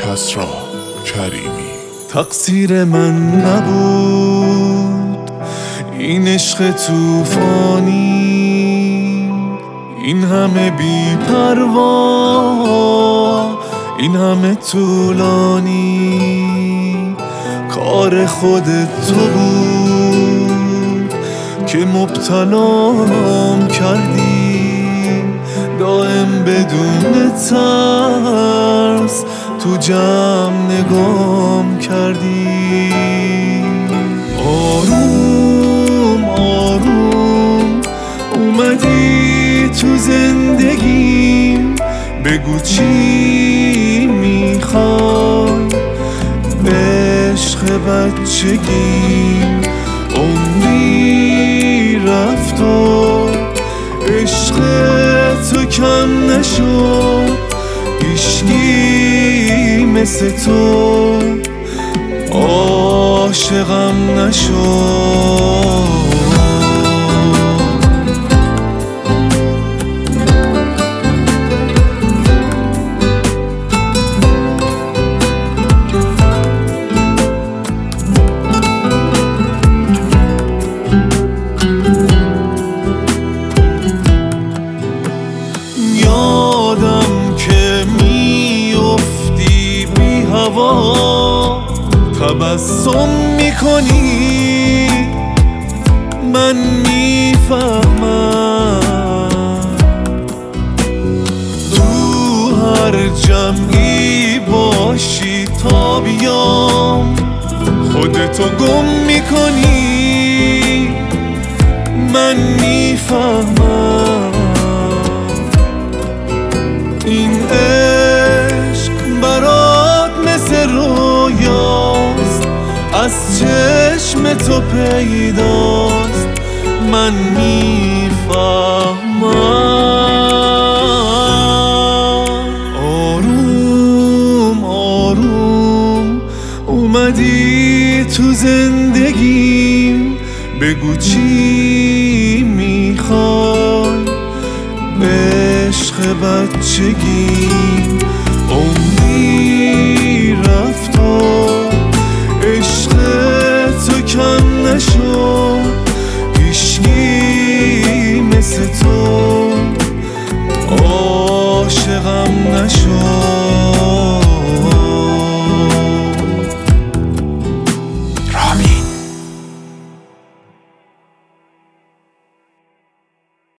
کسری کریمی. تقصیر من نبود این عشق توفانی، این همه بی پروا، این همه طولانی. کار خودت تو بود که مبتلام کردی، دائم بدون ترس تو جمع نگام کردی. آروم آروم اومدی تو زندگیم، بگو چی میخوای. عشق بچگیم عمری رفت و عشق تو کم نشد، هیچکی مثل تو عاشقم نشد. تبسم میکنی من میفهمم، تو هر جمعی باشی تا بیام خودتو گم میکنی من میفهمم. این عشق برات مثل رویاست، از چشم تو پیداست من میفهمم. آروم آروم اومدی تو زندگیم، بگو چی میخوای. عشق بچگیم عمری رفت